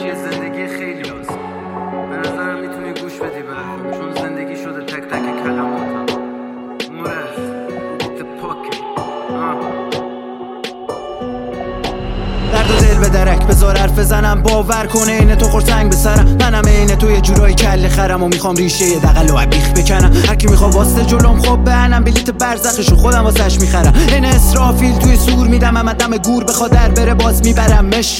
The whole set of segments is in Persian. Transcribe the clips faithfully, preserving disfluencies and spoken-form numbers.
چیه زندگی خیلی واسه به نظرم میتونی گوش بدی به چون زندگی شده تک تک کلماتم مرز ایت پاکت درد و دل به درک بذار حرف بزنم باور کنه اینه تو خورسنگ به سرم منم اینه تو یه جورایی کل خرم و میخوام ریشه یه دقل و بیخ بکنم هرکی میخوا واسه جلوم خب بهنم بلیت برزخشو خودم واسش میخرم این اسرافیل توی سور میدم اما دم گور بخواد در بره باز میبرمش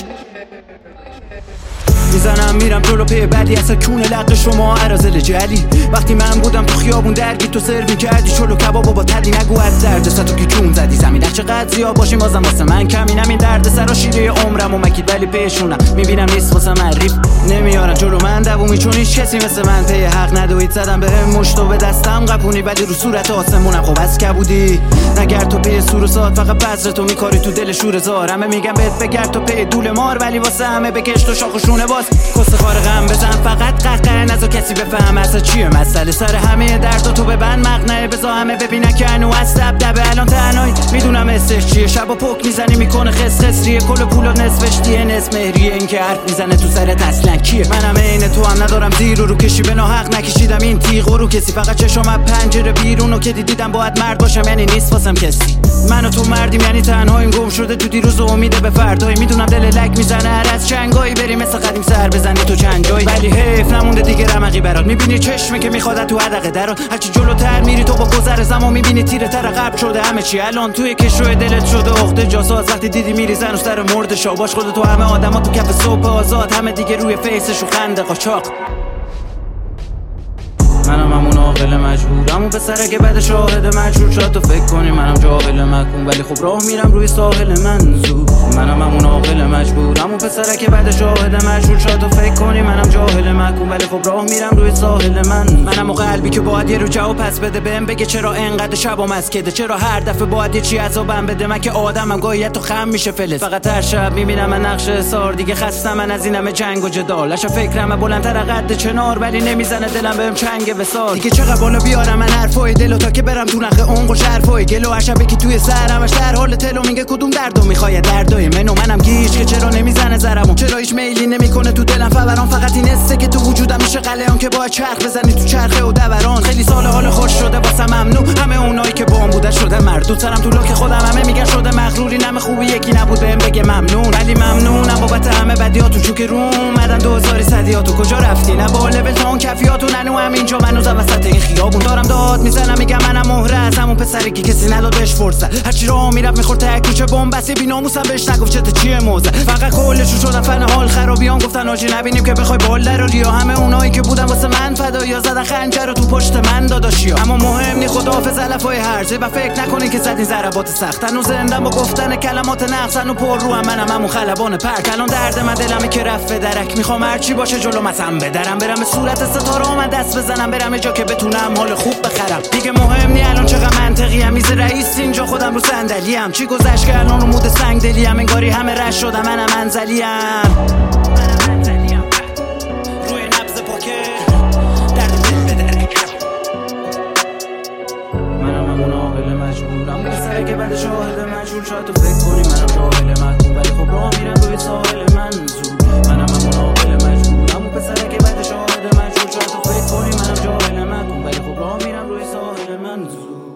میزنم میرم جلو پی بعدی اصلا کونه لق شما عرازل جلی وقتی من بودم تو خیابون درگی تو سرو میکردی چلو کبابو با تدی نگو از درد ستو که کون زدی زمین چقدر زیاد باشیم بازم واسه من کمینم این درد سرا شیره عمرم و مکید ولی پیشونم میبینم نیست واسه من ریف نمیارن جلو من دوومی چون هیچ کسی مثل من پی حق ندوید زدم به هم مشتو به دستم قپونی ولی رو صورت آسمونم خب از کبودی نگر تو پی سور و سات فقط بذر تو میکاری تو دل شور زار همه میگم بهت بگرد تو پی دول مار ولی واسه همه بکش تو شاخ و شونه باز کس خار غم بزن فقط قهقه نذار کسی بفهم اصلا چیه مسئله سر همه درد تو ببند مقنعه بذار همه ببینن که انو از دبدبه الان تنهایی میدونم استش چیه شب و پک میزنی میکنه خس خسریه کل پولو نصفش دیه نصف مهریه این که حرف میزنه تو سرت اصلا کیه منم عین تو هم ندارم زیر رو کشی به ناحق نکشیدم این تیغ رو کسی فقط چشام از پنجره بیرونو که دیدم باید مرد باشم یعنی نیست واسم کسی من و تو مردیم یعنی تنهاییم گم شده تو دیروز و امیده به فردایی میدونم دل لک میزنه هر از چنگایی بریم مثل قدیم سر بزنی تو چند جایی ولی حیف نمونده دیگه رمقی برات میبینی چشمه که میخواد تو حدقه درات هرچی جلوتر میری تو با گذر زمان میبینی تیره تر قلب شده همه چی الان توی کشوی دلت شده عقده جاساز وقتی دیدی میری زن و سر مرد شاباش خودت تو همه آدما تو کف صبح آزاد همه دیگه روی فیسش و خنده قاچاق منم همون عاقل مجبورم و پسره که بعد شاهد مجبور شد تو فکر کنی منم جاهل مکون ولی خب راه میرم روی ساحل منظور منم همون عاقل مجبورم و پسره که بعد شاهد مجبور شد تو فکر کنی منم جاهل مکون ولی خب راه میرم روی ساحل من منم و قلبی که باید یه رو جواب پس بده بهم بگه چرا انقدر شبام مسکده چرا هر دفعه باید یه چی عذابم بده من که آدمم گاهی تو خم میشه فلس فقط هر شب میبینم من نقش حصار دیگه خستم من از اینم جنگ و جدال اش فکرم بلندتر قد چنار ولی نمیزنه دلم بهم چنگ وصال دیگه چقدر بالا بیارم من حرفای دلو تا که برم تو نخ عمق و شرفای گلو عشبه که توی سرمش در حال تلو میگه کدوم دردو میخواد دردای منو منم گیش که چرا نمیزنه زرمو چرا هیچ میلی نمیکنه تو دلم فوران فقط این حسه که تو وجودم میشه قلهان که باید چرخ بزنی تو چرخه و دوران خیلی سال حال خوش شده واسه ممنون همه اونایی که بام بوده شده مردود سرم تو لاک خودم همه میگن شده مغروری نم خوبی یکی نبود بهم بگه ممنون ولی ممنونم بابت همه بدیاتو چون که رو اومدن دو هزار صدیاتو کجا رفتی نه با لول تا اون کفیاتو ننو همینجا منو وسط این خیابون دارم داد میزنم میگم منم مهره از همون پسری که کسی نداد بهش فرصت هرچی راه میرفت میخورد تک کوچه بمبستی بی‌ناموسم بهش نگفت چته چیه موزه فقط کلشون شدن فن حال خرابیان گفتن آجی نبینیم که بخوای بال دراری یا همه اونایی که بودن واسه من فدایا زدن خنجر رو تو پشت من داداشیا اما مهم نی خداحافظ علفای هرجه و فکر نکنین که زدین ضربات سخت هنوز زندم با گفتن کلمات نقصن و پر رو هم منم همون خلبان پرک الان درد من دلمه که رفت به درک میخوام هرچی باشه جلو مثلا بدرم برم به صورت ستاره من دست بزنم برم جا که بتونم حال خوب بخرم دیگه مهم نی الان چقدر منطقی ام میز رئیس اینجا خودم رو صندلی ام چی گذشت که الان رو مود سنگ دلی ام انگاری همه رش شدم منم منزلی ام روی نبض پاکه درد دل بدرک منم همون عاقل مجبورم پسره که بعد شاهد مجبور شد تو فکر کنی منم جاهل مکون ولی خب راه میرم روی ساحل منظور منم همون عاقل مجبورم و پسره که بعد شاهد مجبور شد تو فکر کنی منم جاهل مکون ولی خب راه میرم روی ساحل منظور